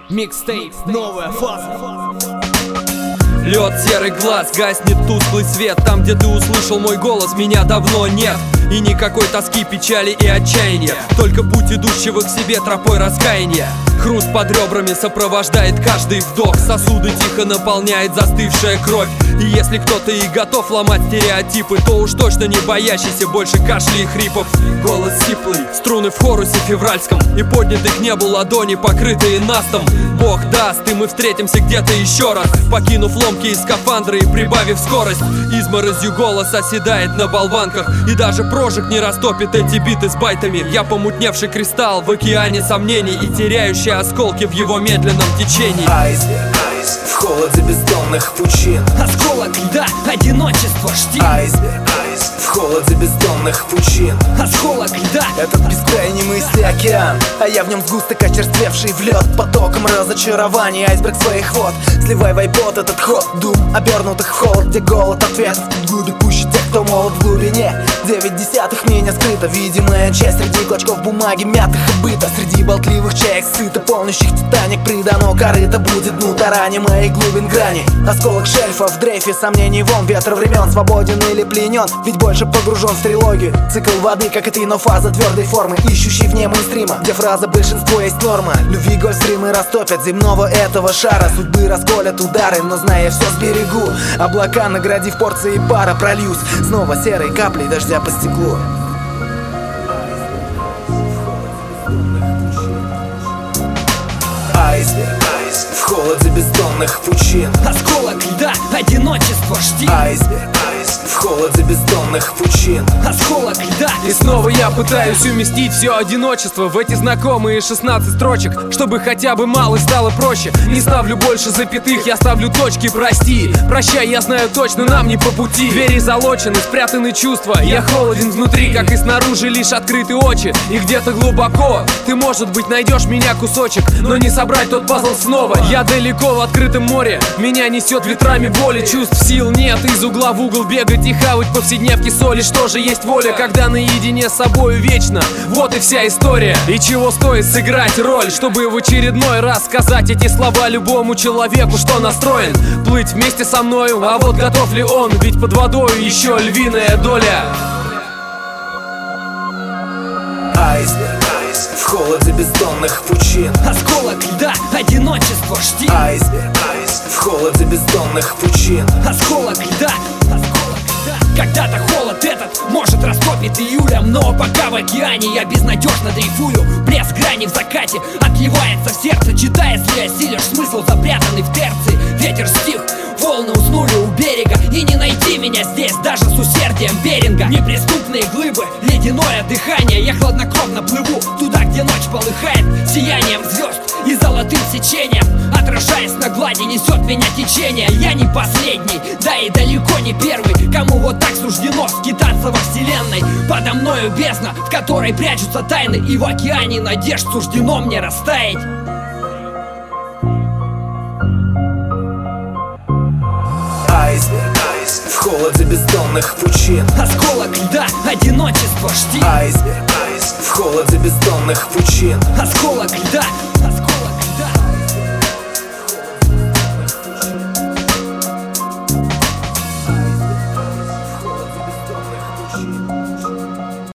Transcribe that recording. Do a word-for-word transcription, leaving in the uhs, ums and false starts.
Микстейп, новая фаза. Лед, серый глаз, гаснет тусклый свет. Там, где ты услышал мой голос, меня давно нет. И никакой тоски, печали и отчаяния, только путь идущего к себе тропой раскаяния. Хруст под ребрами сопровождает каждый вдох, сосуды тихо наполняет застывшая кровь. И если кто-то и готов ломать стереотипы, то уж точно не боящийся больше кашля и хрипов. Голос сиплый, струны в хорусе февральском, и поднятых небу ладони, покрытые настом. Бог даст, и мы встретимся где-то еще раз, покинув ломкие скафандры и прибавив скорость. Изморозью голос оседает на болванках, и даже прожиг не растопит эти биты с байтами. Я помутневший кристалл в океане сомнений и теряющий осколки в его медленном течении. Айсберг, айсберг, в холоде бездонных пучин. Осколок льда, одиночество, штиль. Айсберг, айсберг, в холоде бездонных пучин. Осколок льда, этот бескрайний мысли океан, а я в нем сгусток, очерствевший в лед. Потоком разочарований айсберг своих вод. Сливай вайпот, этот ход дум, обернутых в холод, где голод ответов. Гуды пуще тех, кто молод в глубине. Девять десятых меня скрыта, видимая часть среди клочков бумаги, мятых и быта. Среди болтливых чаек сыто, полнящих титаник, придано корыто будет дну тараним моих глубин грани. Осколок шельфа в дрейфе сомнений вон, ветер времен, свободен или пленен, ведь больше погружен в трилогию. Цикл воды, как и ты, но фаза твердой формы, ищущий вне мейнстрима, где фраза большинство есть норма. Любви гольфстримы растопят земного этого шара, судьбы расколят удары, но зная все сберегу. Облака наградив порции пара, прольюсь снова серой каплей дождя по стеклу. Айсберг, айсберг, в холоде бездонных пучин. осколок льда, одиночество, штиль. Айсберг, айсберг, в холоде бездонных пучин. Осколок льда. И снова я пытаюсь уместить все одиночество в эти знакомые шестнадцать строчек, чтобы хотя бы малость стало проще. Не ставлю больше запятых, я ставлю точки, прости. Прощай, я знаю точно, нам не по пути. Двери залочены, спрятаны чувства. Я холоден внутри, как и снаружи, лишь открыты очи. И где-то глубоко ты, может быть, найдешь меня кусочек, но не собрать тот пазл снова. Я далеко в открытом море, меня несет ветрами боли. Чувств сил нет, из угла в угол бегать и хавать повседневки соли. Что же есть воля, когда наедине с собою вечно? Вот и вся история. И чего стоит сыграть роль, чтобы в очередной раз сказать эти слова любому человеку, что настроен плыть вместе со мною. А вот готов ли он, ведь под водой еще львиная доля. Айсберг, айсберг, в холоде бездонных пучин. Осколок льда, одиночество, штиль. Айсберг, айсберг, в холоде бездонных пучин. Осколок льда, осколок льда. Когда-то холод этот может растопит июлем, но пока в океане я безнадежно дрейфую. Блеск грани в закате отливается в сердце, читая, если осилишь смысл, запрятанный в терции. Ветер стих, волны уснули у берега, и не найти меня здесь даже с усердием Беринга. Неприступные глыбы, ледяное дыхание, я хладнокровно плыву туда, где ночь полыхает сиянием звезд и золотым сечением. Отражаясь на глади, несет меня течение. Я не последний, да и далеко не первый, кому вот так суждено скитаться во вселенной. Подо мною бездна, в которой прячутся тайны, и в океане надежд суждено мне растаять. Айсберг, айсберг, в холоде бездонных пучин. Осколок льда, одиночество, штиль. Айсберг, айсберг, в холоде бездонных пучин. Осколок льда,